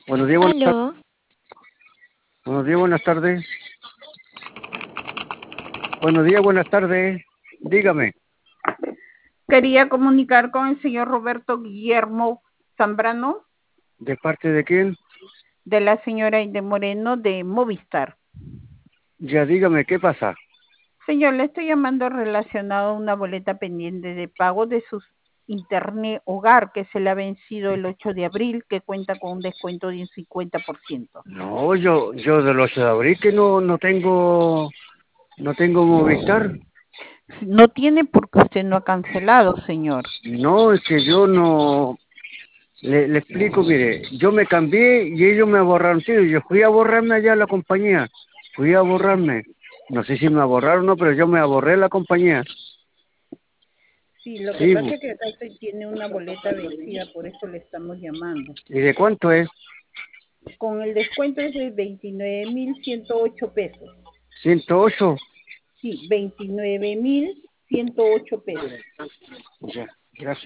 Buenos días, buenas tardes. Aló, Buenos días, buenas tardes. Buenos días, buenas tardes. Dígame, Quería comunicar con el señor Roberto Guillermo Zambrano, ¿de parte de quién? de la señora Aide Moreno de Movistar. Ya dígame, ¿qué pasa? Señor, le estoy llamando relacionado a una boleta pendiente de pago de su Internet Hogar que se le ha vencido el 8 de abril, que cuenta con un descuento de un 50%. No, yo del 8 de abril que no tengo Movistar. No tiene porque usted no ha cancelado, señor. No, es que yo no, le explico, mire, yo me cambié y ellos me borraron, tío. Yo fui a borrarme allá a la compañía, fui a borrarme. No sé si me borraron o no, pero yo me borré la compañía. Sí, lo que Sí, pasa es que acá usted tiene una boleta vencida, por eso le estamos llamando. ¿y de cuánto es? Con el descuento es de 29.108 pesos. 108. Sí, 29.108 pesos. Ya, gracias.